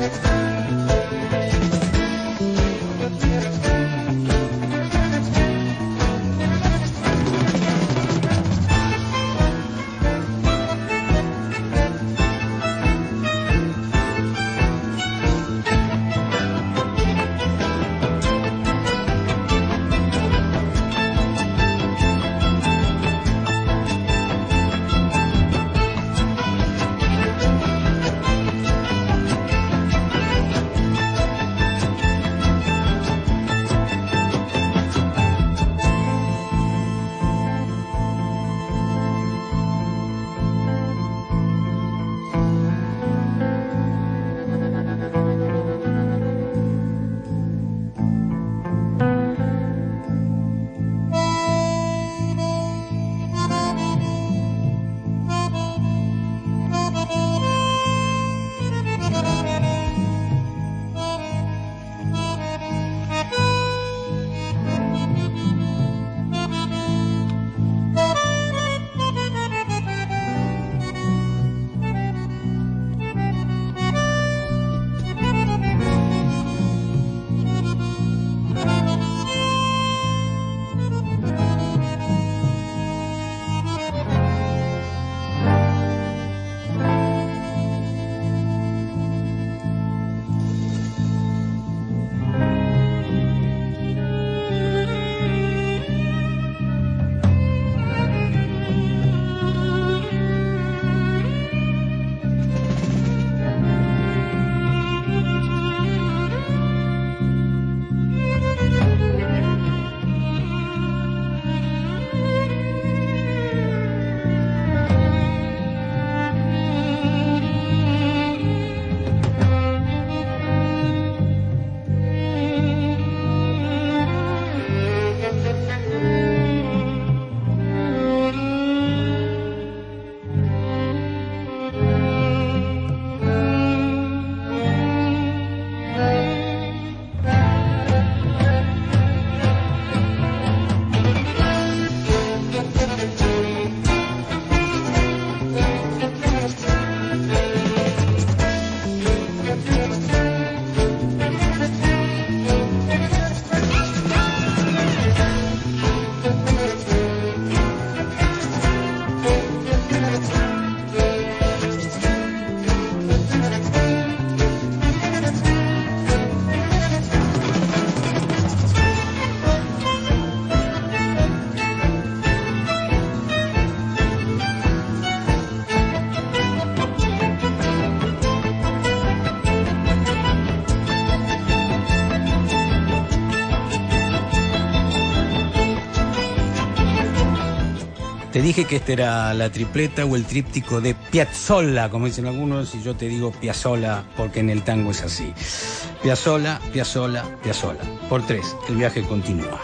Te dije que esta era la tripleta o el tríptico de Piazzolla, como dicen algunos, y yo te digo Piazzolla porque en el tango es así. Piazzolla, Piazzolla, Piazzolla. Por tres, el viaje continúa.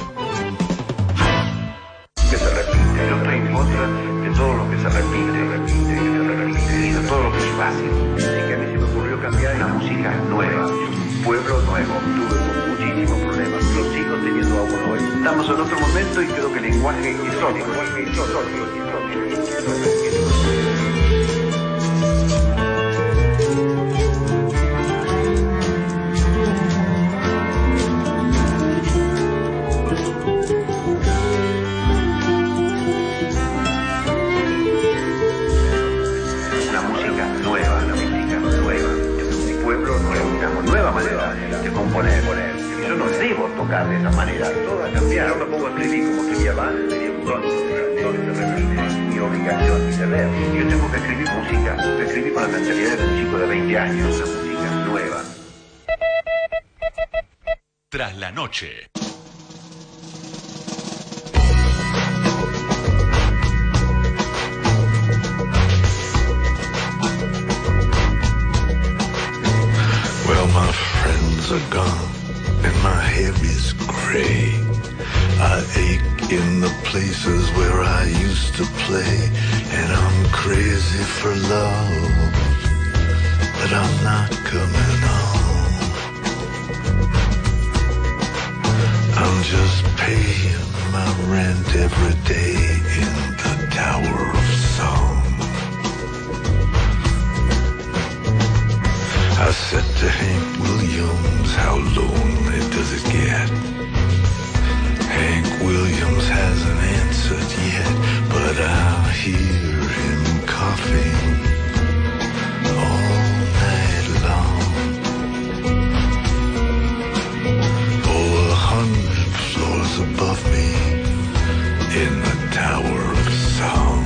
Que se repite. Yo estoy en contra de todo lo que se repite, y de todo lo que es fácil. Así que a mí se me ocurrió cambiar una música nueva, un pueblo nuevo. Tuve muchísimos problemas, lo sigo teniendo aún hoy. Estamos en otro momento y creo que el lenguaje histórico. Yo no debo tocar de esa manera, todo ha cambiado. Yo me pongo a escribir como escribía antes, tenía un don de repente, mi obligación, mi deber. Yo tengo que escribir música, que escribir con la mentalidad de un chico de 20 años, una música nueva. Tras la noche. Well, my friends are gone, and my head is gray. I ache in the places where I used to play, and I'm crazy for love, but I'm not coming home. I'm just paying my rent every day in the Tower of Song. I said to Hank Williams, how lonely does it get? Hank Williams hasn't answered yet, but I'll hear him coughing all night long. Oh, 100 floors above me in the Tower of Song.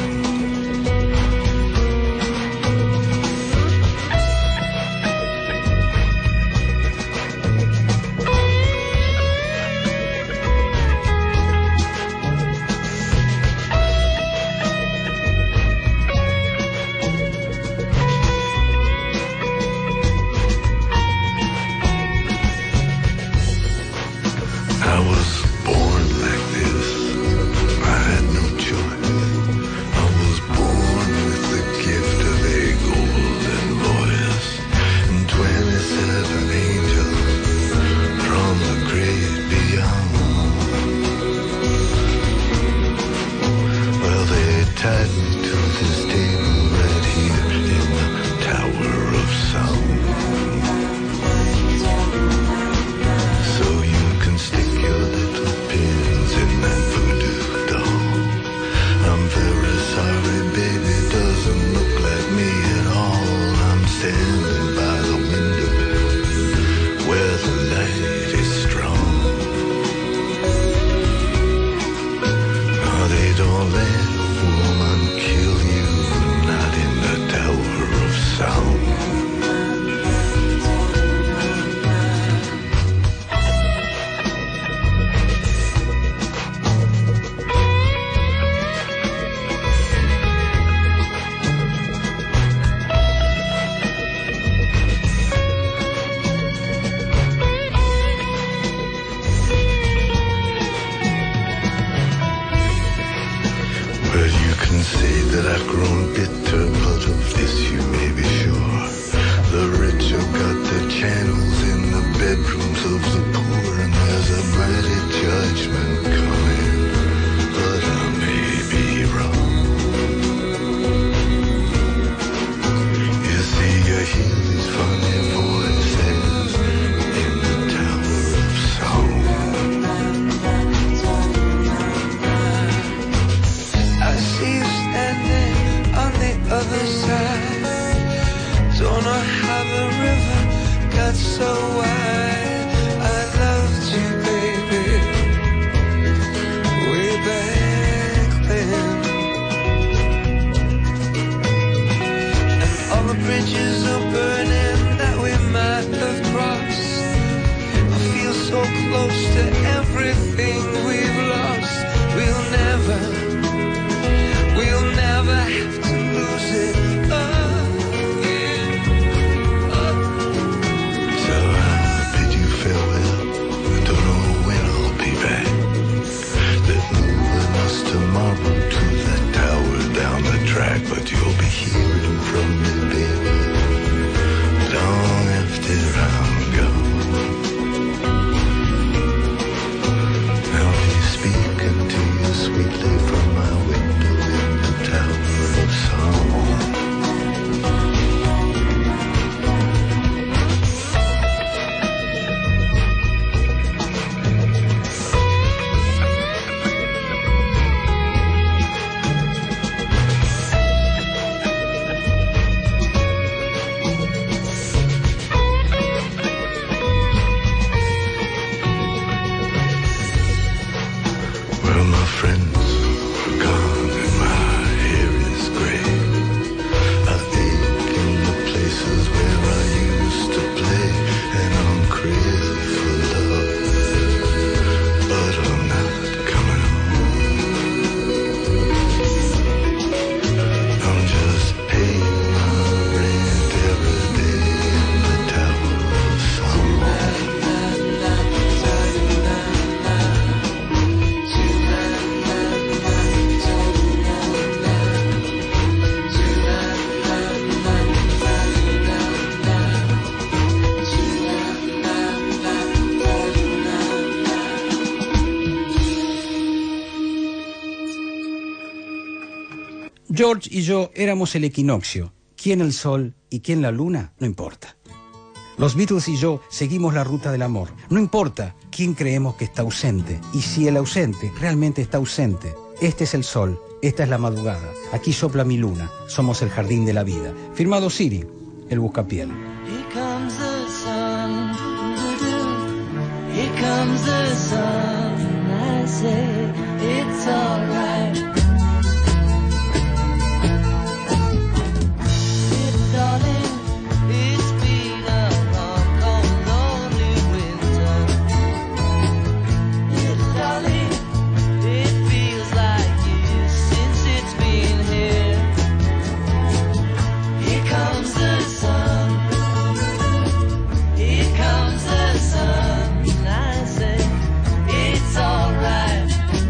I was born like this. I had no choice. I was born with the gift of a golden voice and 27 angels from the great beyond. Well, they tied me to this table right here in the Tower of Sound. So you can stick your little pins in that voodoo doll. I'm very sorry, baby, doesn't look like me at all. I'm standing by the window where the light is strong. No, they don't let a woman kill you, not in the Tower of Sound. Well, you can say that I've grown bitter, but of this you may be sure. The rich have got their channels in the bedrooms of the poor, and there's a mighty judgment coming, but I may be wrong. You see, you hear these funny voices in the Tower of Song. I see you standing on the other side. Don't know how the river got so wide. I loved you, baby, way back then. And all the bridges are burning that we might have crossed. I feel so close to everything we've lost. We'll never have to lose it again. So I bid you farewell. I don't know when I'll be back. They're moving us tomorrow to the tower down the track, but you'll be hearing from me, baby, long after I'm gone. I'll be speaking to you sweetly from my window in the Tower of Song. Well, my friends are gone and my hair is gray. I ache in the places where I used to play, and I'm crazy for love, but I'm not coming home. I'm just paying my rent every day in the Tower of Song. George y yo éramos el equinoccio. Quién el sol y quién la luna, no importa. Los Beatles y yo seguimos la ruta del amor. No importa quién creemos que está ausente y si el ausente realmente está ausente. Este es el sol, esta es la madrugada. Aquí sopla mi luna, somos el jardín de la vida. Firmado Siri, el buscapiel. Here comes the sun, here comes the sun. I say it's alright. Darling, it's been a long, long, lonely winter. Little darling, it feels like years since it's been here. Here comes the sun. Here comes the sun. I say it's alright.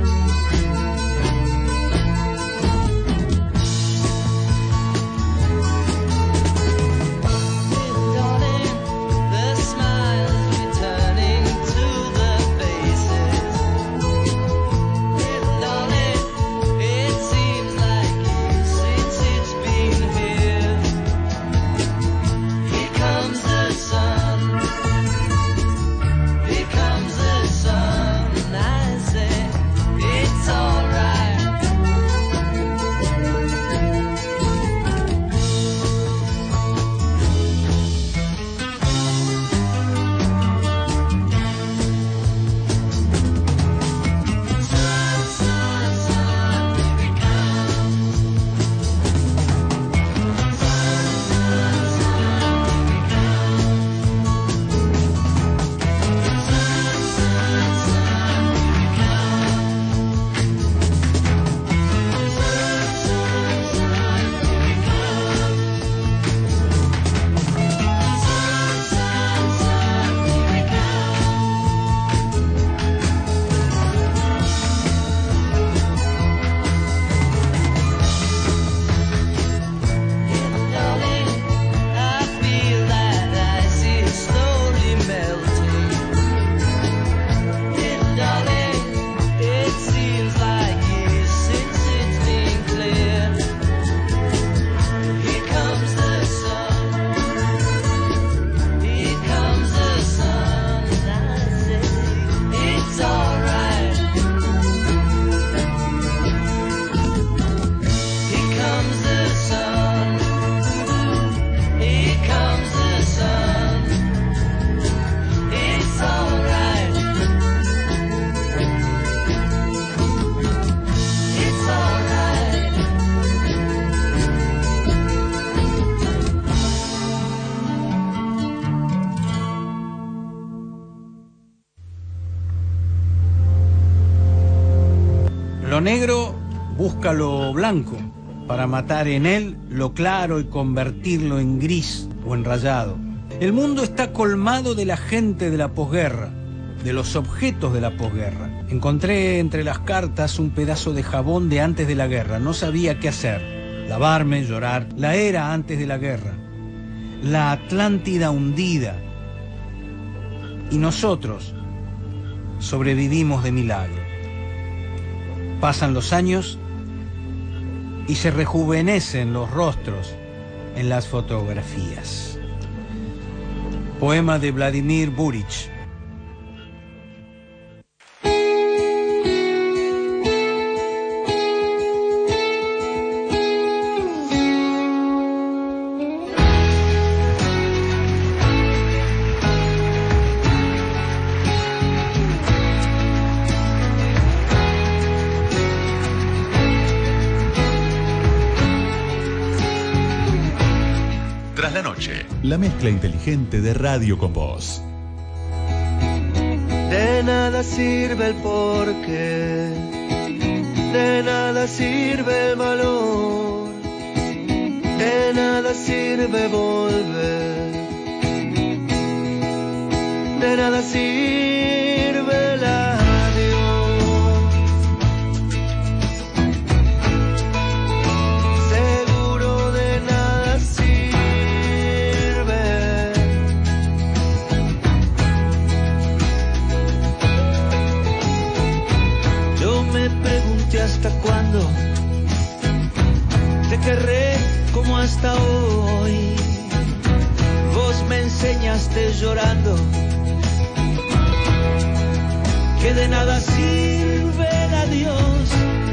Lo negro busca lo blanco para matar en él lo claro y convertirlo en gris o en rayado. El mundo está colmado de la gente de la posguerra, de los objetos de la posguerra. Encontré entre las cartas un pedazo de jabón de antes de la guerra. No sabía qué hacer. Lavarme, llorar. La era antes de la guerra. La Atlántida hundida. Y nosotros sobrevivimos de milagro. Pasan los años y se rejuvenecen los rostros en las fotografías. Poema de Vladimir Burić. La mezcla inteligente de Radio con Voz. De nada sirve el porqué, de nada sirve el valor, de nada sirve volver, de nada sirve el adiós. Seguro de nada sirve. Me pregunté hasta cuándo te querré como hasta hoy. Vos me enseñaste llorando, que de nada sirve el adiós.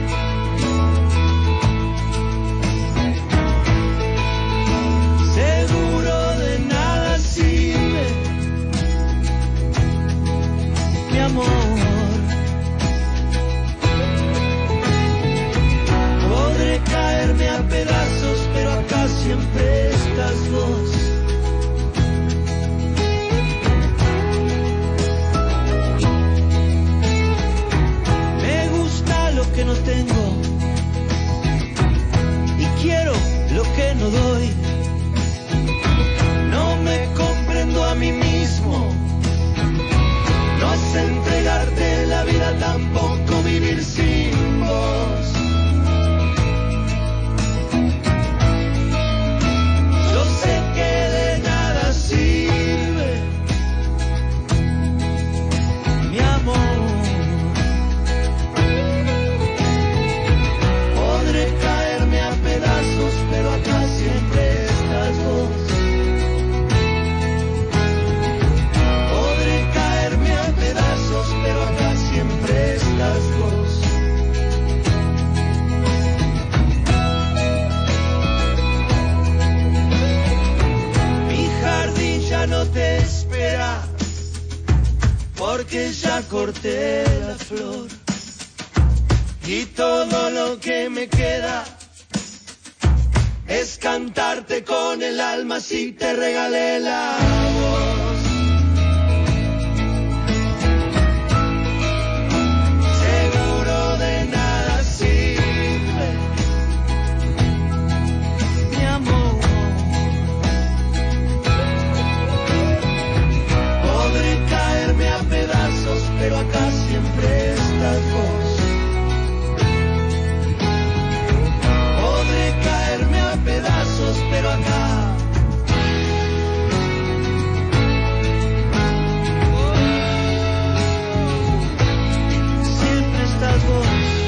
Seguro de nada sirve, mi amor. Podré caerme a pedazos, pero acá siempre estás vos. Me gusta lo que no tengo y quiero lo que no doy. No me comprendo a mí mismo, no sé entregarte la vida, tampoco vivir sin vos. Yo sé que de nada sirve, mi amor. Podré caerme a pedazos, pero acá siempre estás vos. Podré caerme a pedazos, pero acá siempre estás vos. Mi jardín ya no te espera, porque ya corté la flor. Y todo lo que me queda es cantarte con el alma si te regalé la voz. Seguro de nada sirve, mi amor. Podré caerme a pedazos, pero acá siempre estás vos. Podré caerme a pedazos, pero acá siempre estás vos.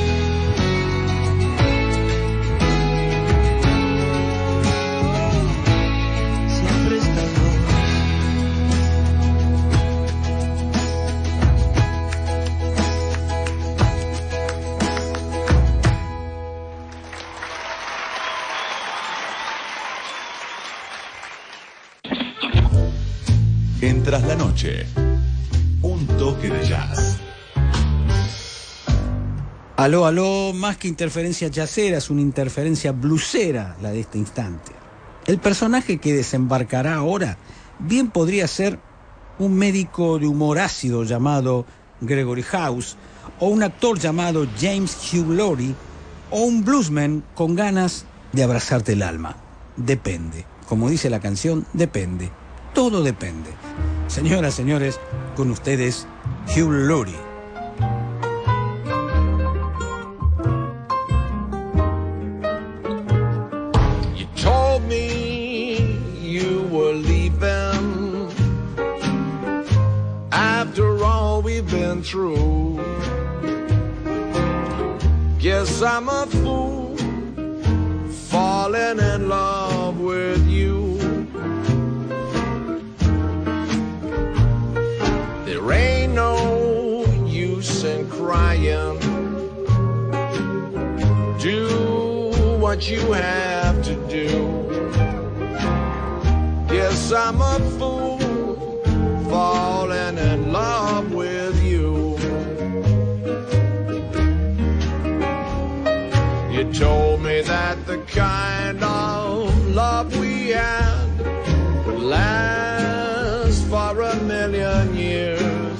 Siempre estás vos. En Tras la Noche, un toque de jazz. Aló, aló, más que interferencia jazzera, es una interferencia bluesera la de este instante. El personaje que desembarcará ahora bien podría ser un médico de humor ácido llamado Gregory House, o un actor llamado James Hugh Laurie, o un bluesman con ganas de abrazarte el alma. Depende. Como dice la canción, depende. Todo depende. Señoras, señores, con ustedes, Hugh Laurie. You told me you were leaving after all we've been through. Guess I'm a fool falling in love with you. There ain't no use in crying. Do what you have to do. Yes, I'm a fool falling in love with you. You told me that the kind of love we had would last for 1,000,000 years.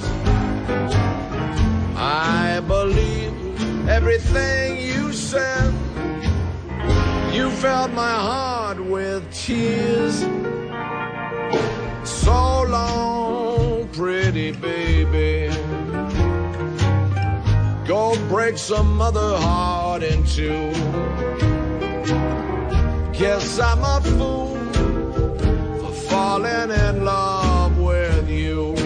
I believe everything you said. You filled my heart with tears. So long, pretty baby. Go break some other heart in two. Guess I'm a fool for falling in love with you.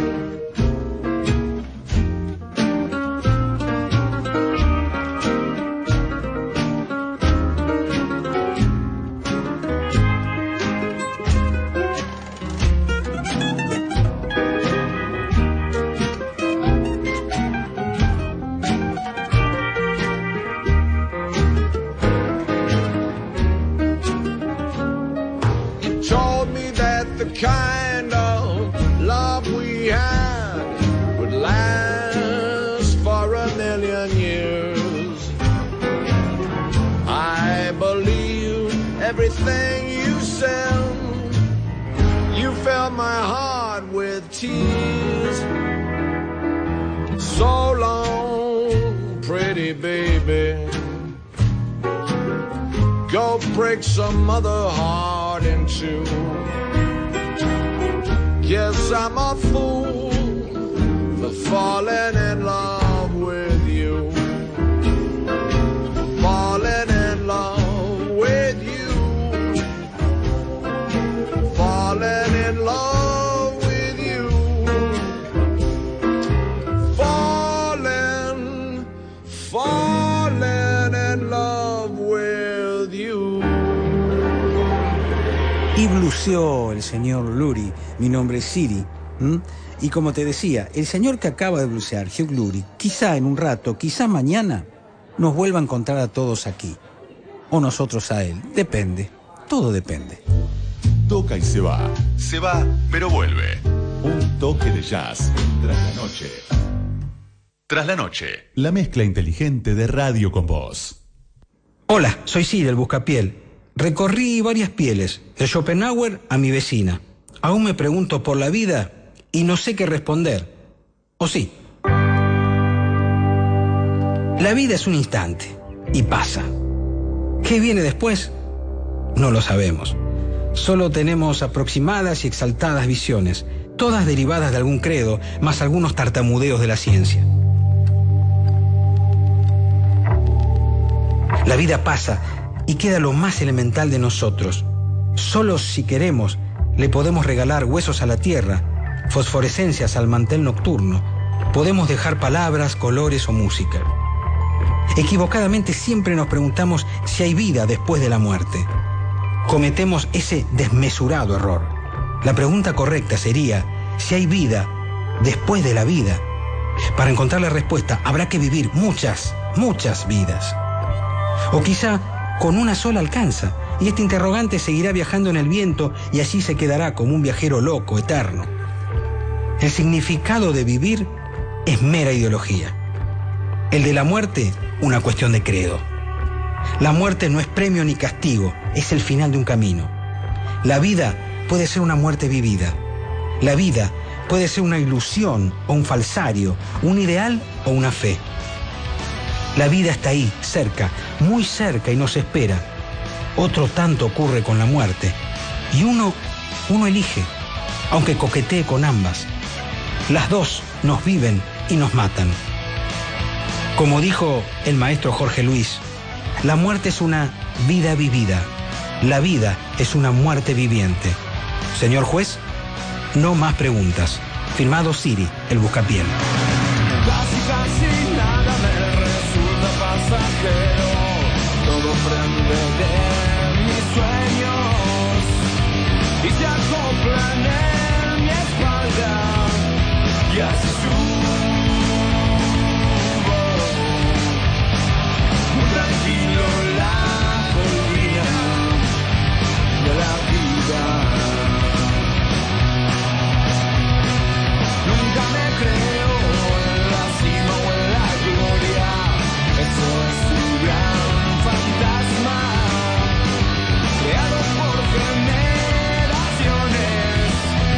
we had would last for 1,000,000 years. I believe everything you said. You filled my heart with tears. So long, pretty baby. Go break some other heart in two. Yes, I'm a fool for falling in love with you. Falling in love with you. Falling in love with you. Falling in love with you. Y bluseó el señor Lurie. Mi nombre es Siri. Y como te decía, el señor que acaba de blusear, Hugh Lurie, quizá en un rato, quizá mañana, nos vuelva a encontrar a todos aquí. O nosotros a él. Depende. Todo depende. Toca y se va. Se va, pero vuelve. Un toque de jazz tras la noche. Tras la noche. La mezcla inteligente de Radio con Voz. Hola, soy Siri, el Buscapiel. Recorrí varias pieles, de Schopenhauer a mi vecina. Aún me pregunto por la vida y no sé qué responder. ¿O sí? La vida es un instante y pasa. ¿Qué viene después? No lo sabemos. Solo tenemos aproximadas y exaltadas visiones, todas derivadas de algún credo, más algunos tartamudeos de la ciencia. La vida pasa y queda lo más elemental de nosotros. Solo si queremos, le podemos regalar huesos a la tierra, fosforescencias al mantel nocturno. Podemos dejar palabras, colores o música. Equivocadamente siempre nos preguntamos si hay vida después de la muerte. Cometemos ese desmesurado error. La pregunta correcta sería si hay vida después de la vida. Para encontrar la respuesta habrá que vivir muchas vidas. O quizá con una sola alcanza, y este interrogante seguirá viajando en el viento y así se quedará como un viajero loco, eterno. El significado de vivir es mera ideología. El de la muerte, una cuestión de credo. La muerte no es premio ni castigo, es el final de un camino. La vida puede ser una muerte vivida. La vida puede ser una ilusión o un falsario, un ideal o una fe. La vida está ahí, cerca, muy cerca y nos espera. Otro tanto ocurre con la muerte. Y uno elige, aunque coquetee con ambas. Las dos nos viven y nos matan. Como dijo el maestro Jorge Luis, la muerte es una vida vivida. La vida es una muerte viviente. Señor juez, no más preguntas. Firmado Siri, el Buscapiel. Casi nada me resulta pasajero. Todo prende de mis sueños y se acoplan en mi espalda. Y así muy tranquilo la colina de la vida. Nunca me creo en la cima o en la gloria. Eso es un gran fantasma creado por generaciones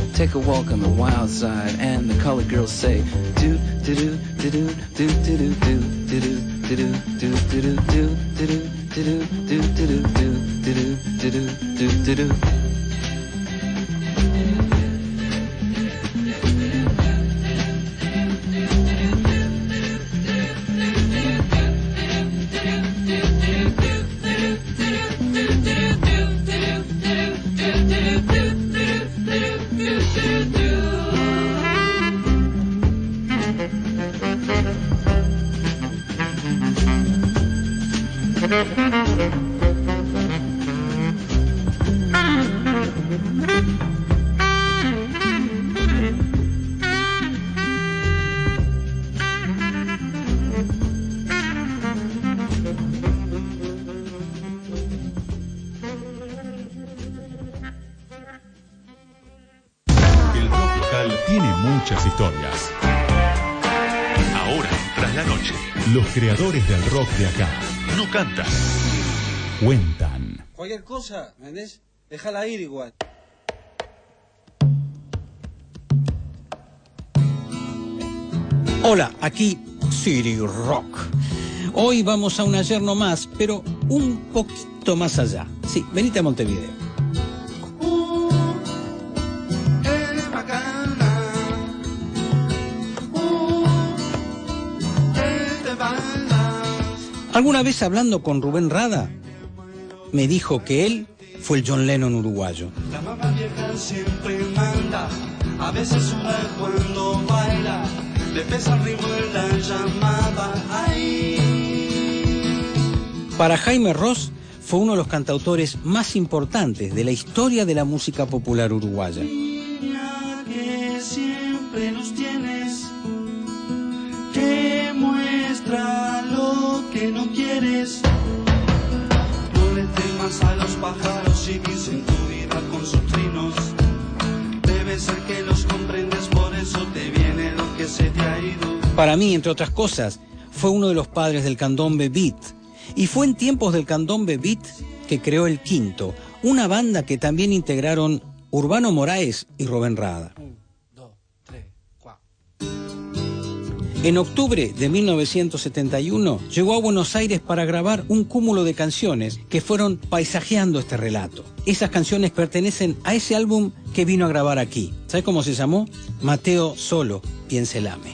take a walk on the wild side, and the colored girls say, do do do do do do do do do do do do do do do do do do. El rock local tiene muchas historias. Ahora, tras la noche, los creadores del rock de acá no cantan, cuentan. Cualquier cosa, ¿me entendés? Déjala ir igual. Hola, aquí City Rock. Hoy vamos a un ayer no más, pero un poquito más allá. Sí, venite a Montevideo. Alguna vez hablando con Rubén Rada, me dijo que él fue el John Lennon uruguayo. La mamá vieja siempre manda, a veces sube cuando baila, le pesa el ritmo en la llamada. Ay. Para Jaime Ross fue uno de los cantautores más importantes de la historia de la música popular uruguaya. Niña que siempre nos tienes, que muestra lo que no quieres. No le temas a los pájaros y dicen tu vida con sus trinos. Debe ser que los comprendes, por eso te viene lo que se te ha ido. Para mí, entre otras cosas, fue uno de los padres del candombe beat. Y fue en tiempos del candombe beat que creó El Quinto, una banda que también integraron Urbano Moraes y Rubén Rada. 1, 2, 3, 4. En octubre de 1971 llegó a Buenos Aires para grabar un cúmulo de canciones que fueron paisajeando este relato. Esas canciones pertenecen a ese álbum que vino a grabar aquí. ¿Sabes cómo se llamó? Mateo Solo, Pienselame.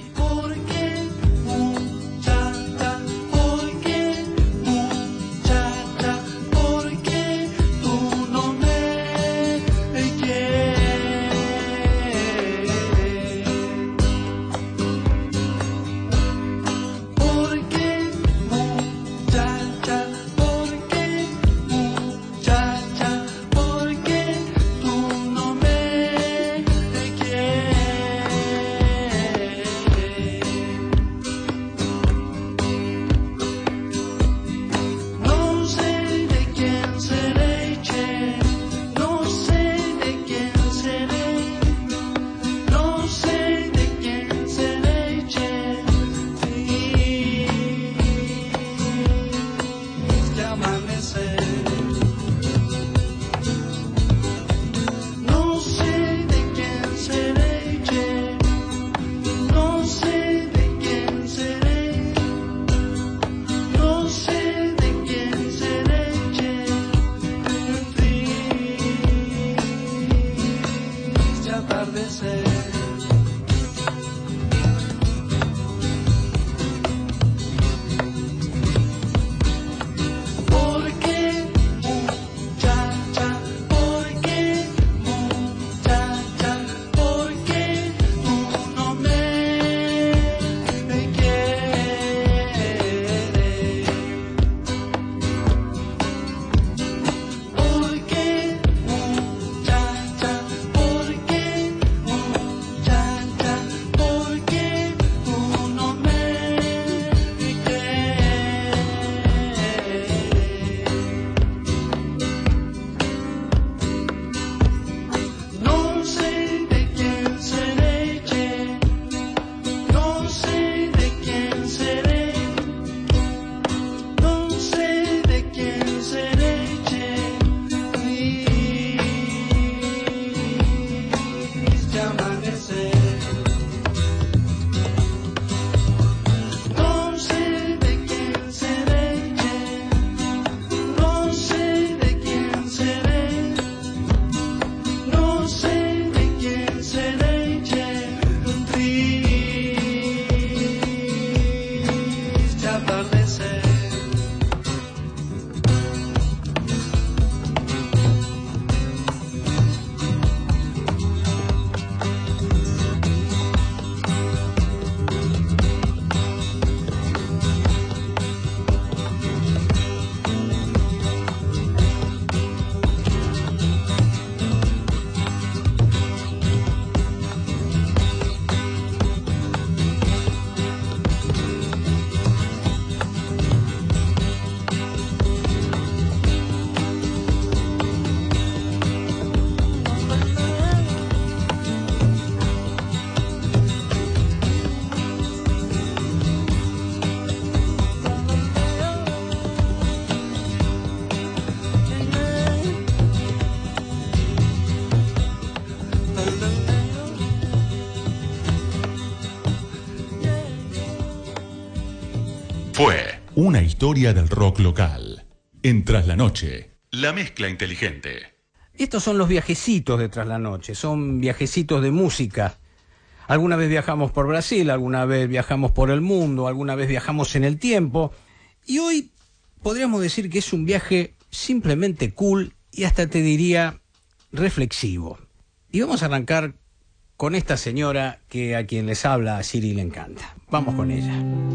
historia del rock local. En Tras la Noche, la mezcla inteligente. Estos son los viajecitos de Tras la Noche, son viajecitos de música. Alguna vez viajamos por Brasil, alguna vez viajamos por el mundo, alguna vez viajamos en el tiempo. Y hoy podríamos decir que es un viaje simplemente cool y hasta te diría reflexivo. Y vamos a arrancar con esta señora que a quien les habla a Siri le encanta. Vamos con ella.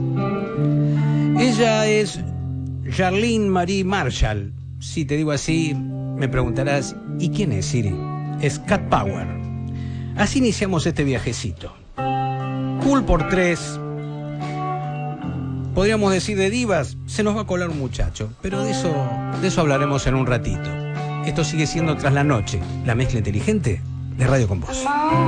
Ella es Charlene Marie Marshall. Si te digo así, me preguntarás, ¿y quién es Siri? Es Cat Power. Así iniciamos este viajecito. Cool por 3. Podríamos decir de divas, se nos va a colar un muchacho, pero de eso hablaremos en un ratito. Esto sigue siendo Tras la Noche, la mezcla inteligente de Radio Con Vos.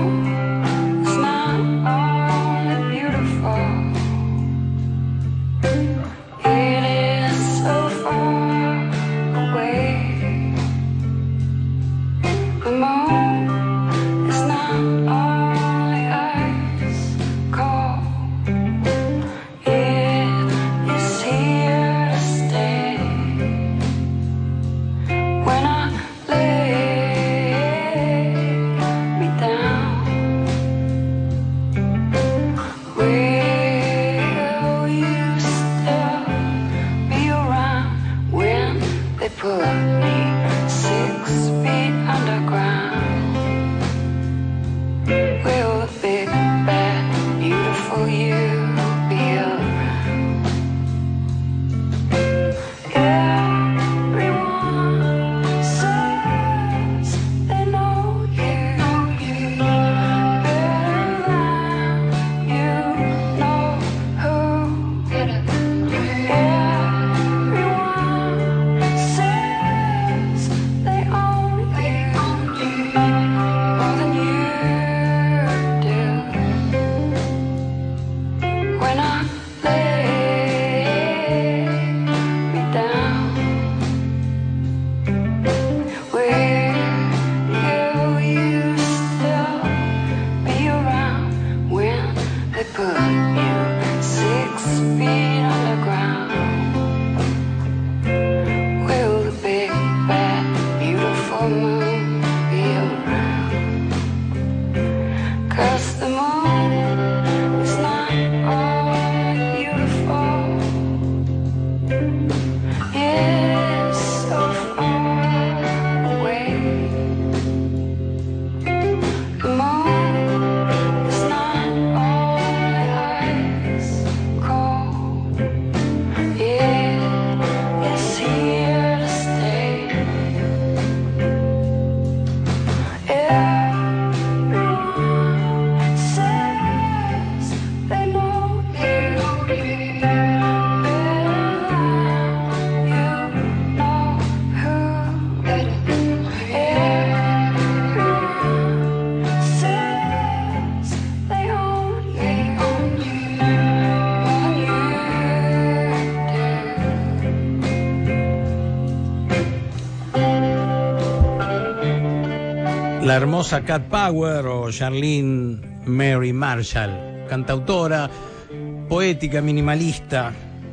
La hermosa Cat Power o Charlene Marie Marshall, cantautora, poética, minimalista,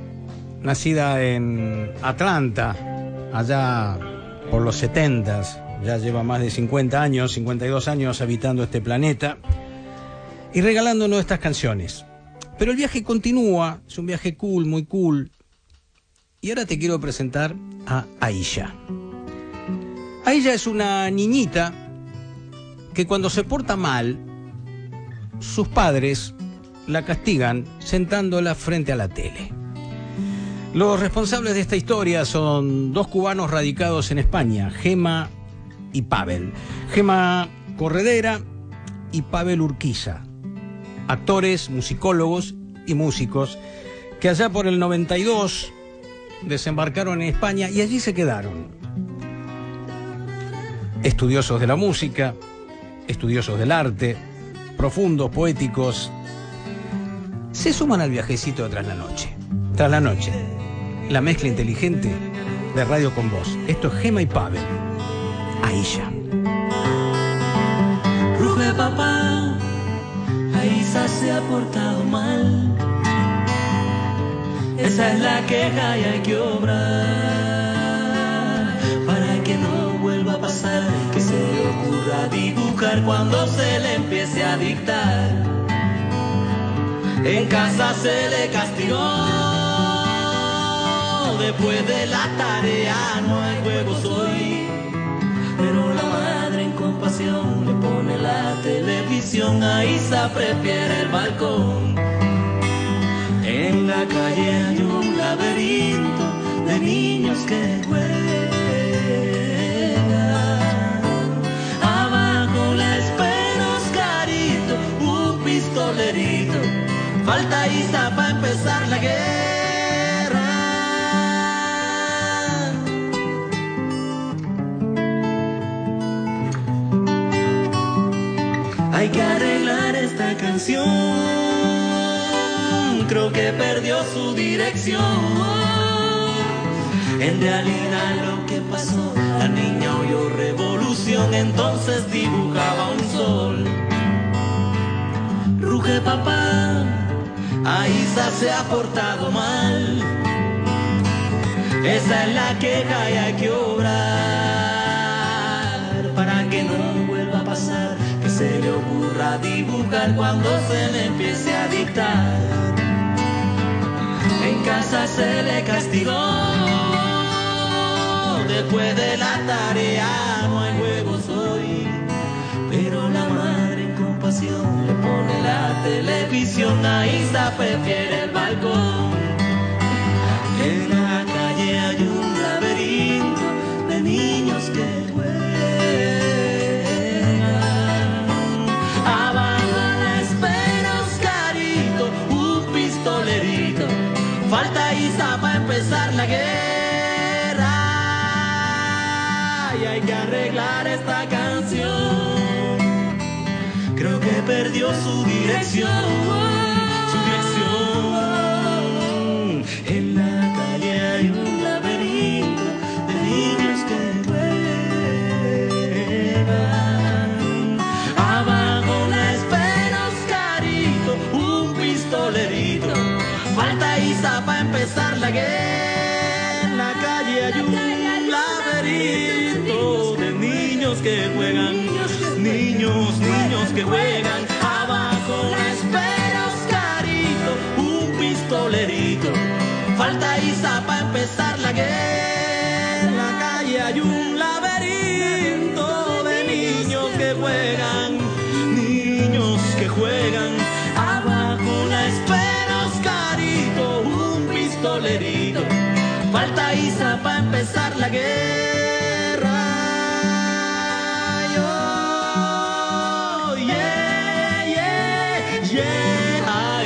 nacida en Atlanta, allá por los 70s, ya lleva más de 50 años, 52 años habitando este planeta y regalándonos estas canciones. Pero el viaje continúa, es un viaje cool, muy cool. Y ahora te quiero presentar a Aisha. Aisha es una niñita que cuando se porta mal, sus padres la castigan sentándola frente a la tele. Los responsables de esta historia son dos cubanos radicados en España, Gema y Pavel. Gema Corredera y Pavel Urquiza, actores, musicólogos y músicos que allá por el 92 desembarcaron en España y allí se quedaron. Estudiosos de la música, estudiosos del arte, profundos, poéticos, se suman al viajecito de Tras la Noche. Tras la Noche, la mezcla inteligente de Radio Con Vos. Esto es Gema y Pavel. Aisha. Ruge papá, Aisha se ha portado mal. Esa es la queja y hay que obrar para que no vuelva a pasar que se le ocurra dibujar cuando se le empiece a dictar. En casa se le castigó, después de la tarea no hay juegos hoy. Pero la madre en compasión le pone la televisión, a Isa prefiere el balcón. En la calle hay un laberinto de niños que juegan. Abajo la espera Oscarito, un pistolerito. Falta Isa para empezar la guerra. Hay que arreglar esta canción. Creo que perdió su dirección. En realidad lo que pasó, la niña oyó revolución, entonces dibujaba un sol. Ruge papá, a Isa se ha portado mal. Esa es la queja y hay que obrar para que no vuelva a pasar que se le ocurra dibujar cuando se le empiece a dictar. En casa se le castigó, después de la tarea no hay juegos hoy. Pero la madre en compasión le pone la televisión, a Isa prefiere el balcón. En la calle hay un laberinto de niños que juegan. Abajo la espera Oscarito, un pistolerito. Falta Isa para empezar la guerra y hay que arreglar esta canción. Creo que perdió su dirección, su dirección. En la calle hay un laberinto de niños que juegan. Abajo la espera Oscarito, un pistolerito. Falta Isa para empezar la guerra. En la calle hay un laberinto de niños que juegan. Niños, niños que juegan. Abajo la espera Oscarito, un pistolerito. Falta Isa para empezar la guerra. En la calle hay un laberinto de niños que juegan. Niños que juegan. Abajo la espera Oscarito, un pistolerito. Falta Isa para empezar la guerra. Oh, yeah, yeah, yeah,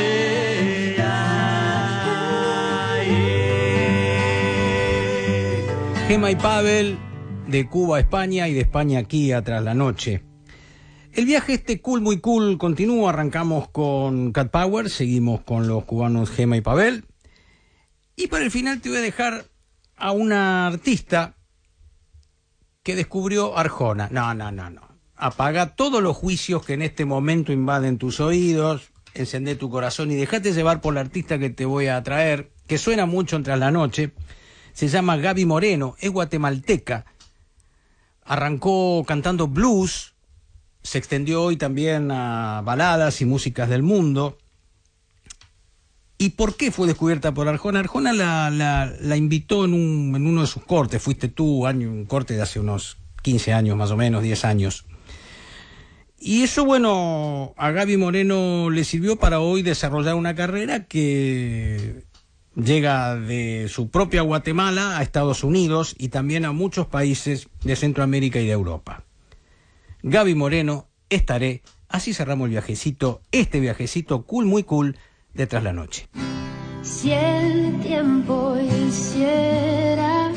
yeah. Gema y Pavel, de Cuba a España y de España aquí a Tras la Noche. El viaje cool, muy cool, continúa. Arrancamos con Cat Power, seguimos con los cubanos Gema y Pavel. Y para el final te voy a dejar a una artista que descubrió Arjona. No. Apaga todos los juicios que en este momento invaden tus oídos, encendé tu corazón y dejate llevar por la artista que te voy a traer, que suena mucho en Tras la Noche. Se llama Gaby Moreno, es guatemalteca. Arrancó cantando blues, se extendió hoy también a baladas y músicas del mundo. ¿Y por qué fue descubierta por Arjona? Arjona la invitó en uno de sus cortes. Fuiste tú, un corte de hace unos 15 años, más o menos, 10 años. Y eso, bueno, a Gaby Moreno le sirvió para hoy desarrollar una carrera que llega de su propia Guatemala a Estados Unidos y también a muchos países de Centroamérica y de Europa. Gaby Moreno, Estaré. Así cerramos el viajecito, este viajecito cool, muy cool, de Tras la Noche. Si el tiempo hiciera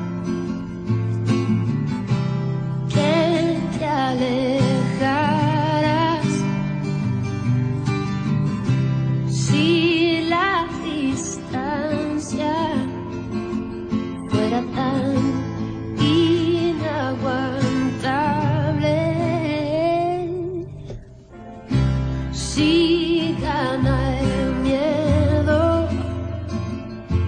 que te alejaras, si la distancia fuera tan inaguantable, si gana el miedo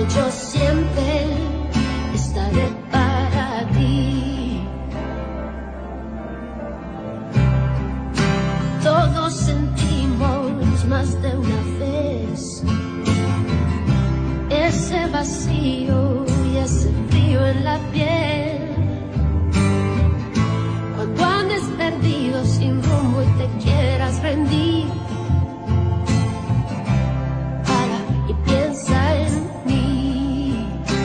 yo siempre estaré para ti. Todos sentimos más de una vez ese vacío y ese frío en la piel. Cuando andes perdido sin rumbo y te quieras rendir, para y piensa en mí.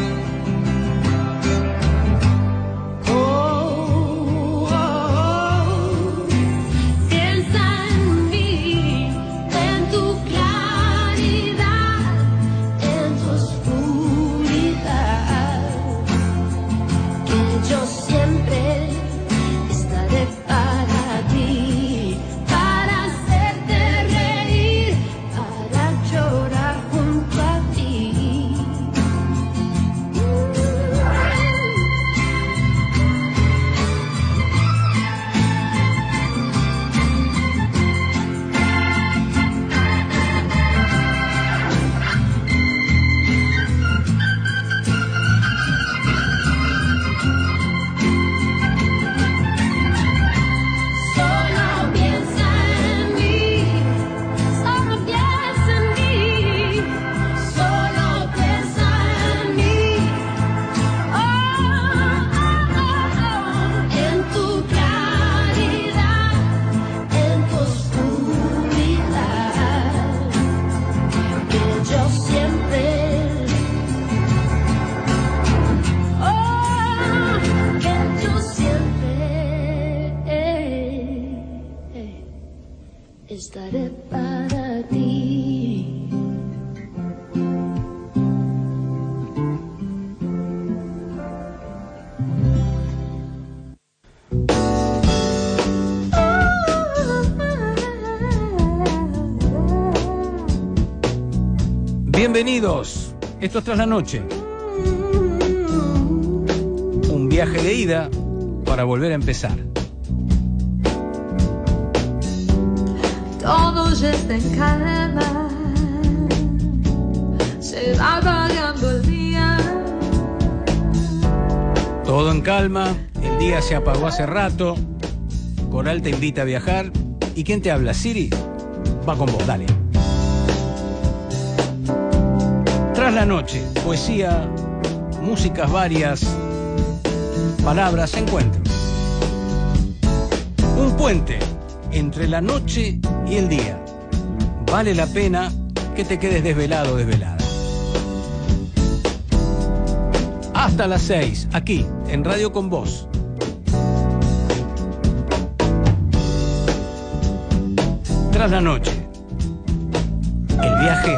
Oh, oh, oh. Piensa en mí, en tu claridad, en tu oscuridad, que yo siempre estaré para ti, para hacerte reír, para llorar junto a ti. Solo piensa en mí, solo piensa en mí, solo piensa en mí. Oh, oh, oh, oh. En tu claridad, en tu oscuridad, que yo siempre, oh, que yo siempre estaré para ti. Bienvenidos, esto es Tras la Noche. Un viaje de ida para volver a empezar. Todo ya está en calma, se va apagando el día. Todo en calma, el día se apagó hace rato. Coral te invita a viajar. ¿Y quién te habla? Siri va con vos, dale. Tras la Noche, poesía, músicas varias, palabras, encuentros. Un puente entre la noche y el día. Vale la pena que te quedes desvelado o desvelada. Hasta las 6, aquí, en Radio Con Vos. Tras la Noche. El viaje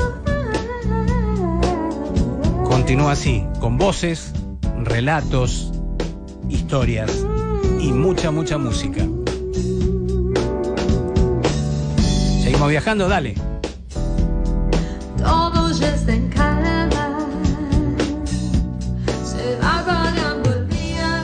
continúa así, con voces, relatos, historias y mucha, mucha música. Seguimos viajando, dale. Todo ya está en calma, se va apagando el día.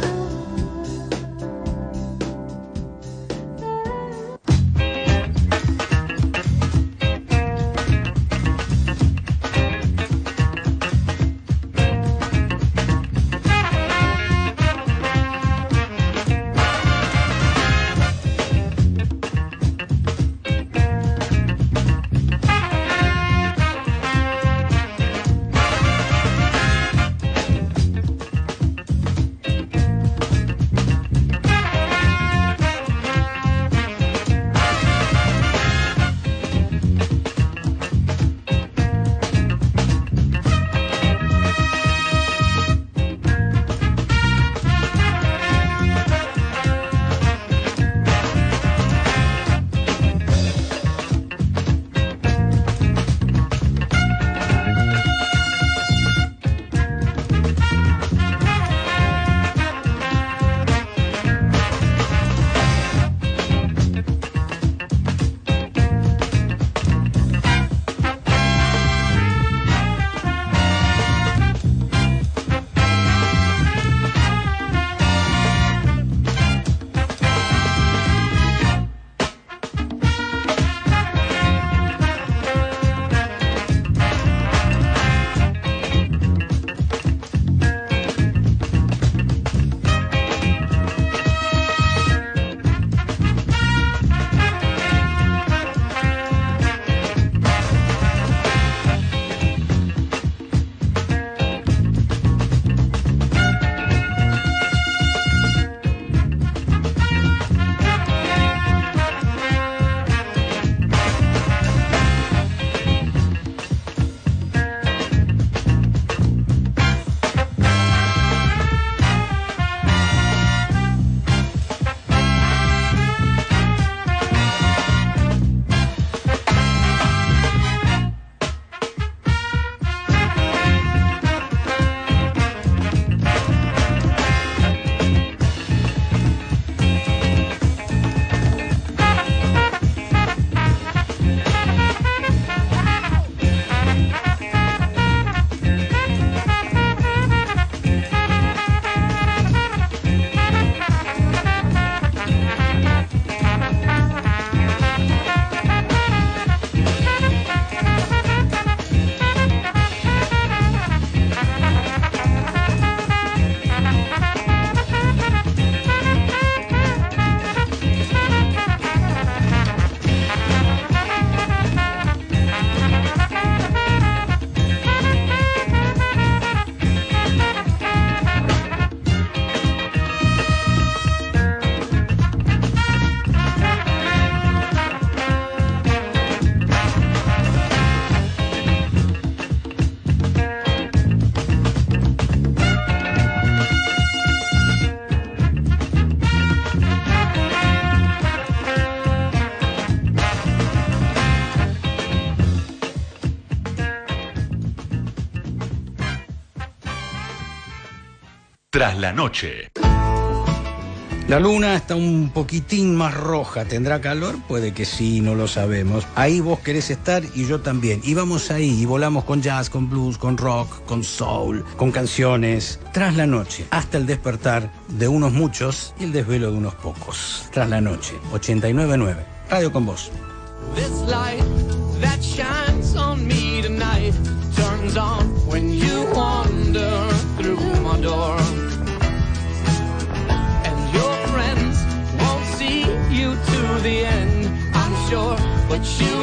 Tras la noche. La luna está un poquitín más roja. ¿Tendrá calor? Puede que sí, no lo sabemos. Ahí vos querés estar y yo también. Y vamos ahí y volamos con jazz, con blues, con rock, con soul, con canciones. Tras la noche, hasta el despertar de unos muchos y el desvelo de unos pocos. Tras la noche, 89.9. Radio con vos. This light that shines on me tonight turns on when you wander through my door. You to the end, I'm sure, but you